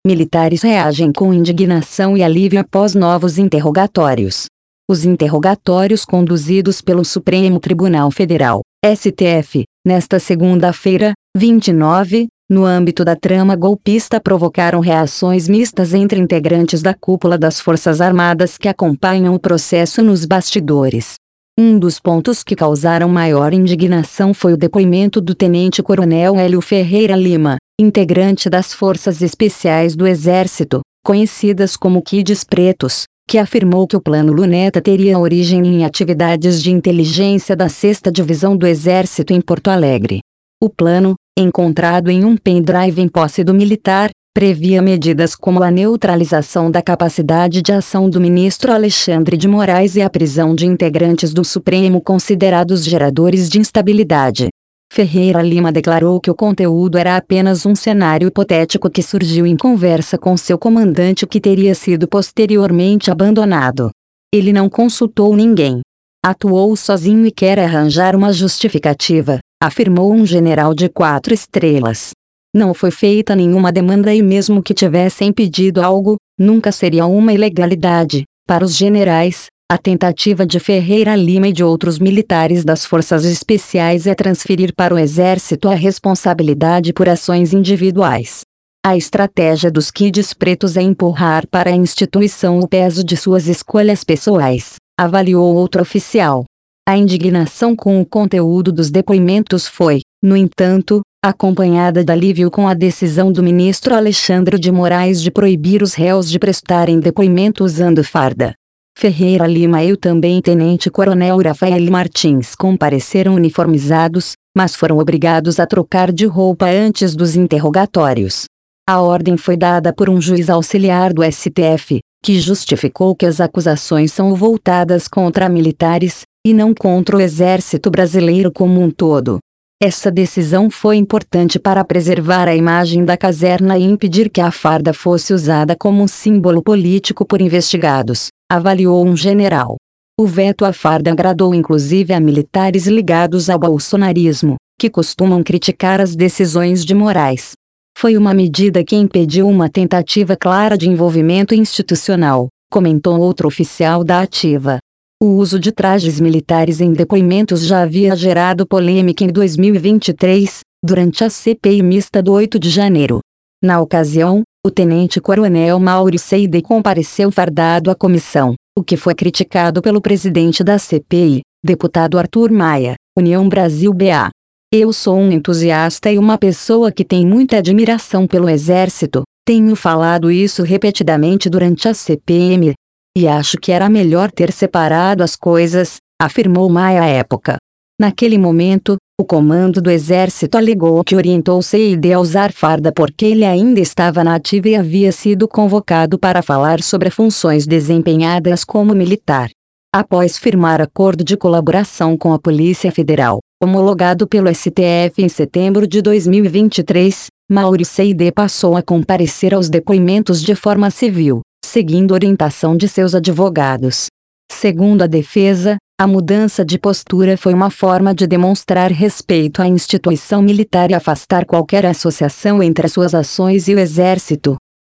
militares reagem com indignação e alívio após novos interrogatórios. Os interrogatórios conduzidos pelo Supremo Tribunal Federal, STF, nesta segunda-feira, 29, no âmbito da trama golpista provocaram reações mistas entre integrantes da cúpula das Forças Armadas que acompanham o processo nos bastidores. Um dos pontos que causaram maior indignação foi o depoimento do tenente-coronel Hélio Ferreira Lima, integrante das Forças Especiais do Exército, conhecidas como Kids Pretos, que afirmou que o Plano Luneta teria origem em atividades de inteligência da 6ª Divisão do Exército em Porto Alegre. O plano, encontrado em um pendrive em posse do militar, previa medidas como a neutralização da capacidade de ação do ministro Alexandre de Moraes e a prisão de integrantes do Supremo considerados geradores de instabilidade. Ferreira Lima declarou que o conteúdo era apenas um cenário hipotético que surgiu em conversa com seu comandante que teria sido posteriormente abandonado. Ele não consultou ninguém. Atuou sozinho e quer arranjar uma justificativa, afirmou um general de 4 estrelas. Não foi feita nenhuma demanda e mesmo que tivessem pedido algo, nunca seria uma ilegalidade. Para os generais, a tentativa de Ferreira Lima e de outros militares das Forças Especiais é transferir para o Exército a responsabilidade por ações individuais. A estratégia dos Kids Pretos é empurrar para a instituição o peso de suas escolhas pessoais, avaliou outro oficial. A indignação com o conteúdo dos depoimentos foi, no entanto, acompanhada de alívio com a decisão do ministro Alexandre de Moraes de proibir os réus de prestarem depoimento usando farda. Ferreira Lima e o também tenente-coronel Rafael Martins compareceram uniformizados, mas foram obrigados a trocar de roupa antes dos interrogatórios. A ordem foi dada por um juiz auxiliar do STF, que justificou que as acusações são voltadas contra militares, e não contra o Exército Brasileiro como um todo. Essa decisão foi importante para preservar a imagem da caserna e impedir que a farda fosse usada como um símbolo político por investigados, avaliou um general. O veto à farda agradou inclusive a militares ligados ao bolsonarismo, que costumam criticar as decisões de Moraes. Foi uma medida que impediu uma tentativa clara de envolvimento institucional, comentou outro oficial da ativa. O uso de trajes militares em depoimentos já havia gerado polêmica em 2023, durante a CPI mista do 8 de janeiro. Na ocasião, o tenente-coronel Mauro Seide compareceu fardado à comissão, o que foi criticado pelo presidente da CPI, deputado Arthur Maia, União Brasil BA. Eu sou um entusiasta e uma pessoa que tem muita admiração pelo Exército, tenho falado isso repetidamente durante a CPM. E acho que era melhor ter separado as coisas, afirmou Maia à época. Naquele momento, o comando do Exército alegou que orientou Seide a usar farda porque ele ainda estava na ativa e havia sido convocado para falar sobre funções desempenhadas como militar. Após firmar acordo de colaboração com a Polícia Federal, homologado pelo STF em setembro de 2023, Mauro Seide passou a comparecer aos depoimentos de forma civil, seguindo orientação de seus advogados. Segundo a defesa, a mudança de postura foi uma forma de demonstrar respeito à instituição militar e afastar qualquer associação entre as suas ações e o Exército.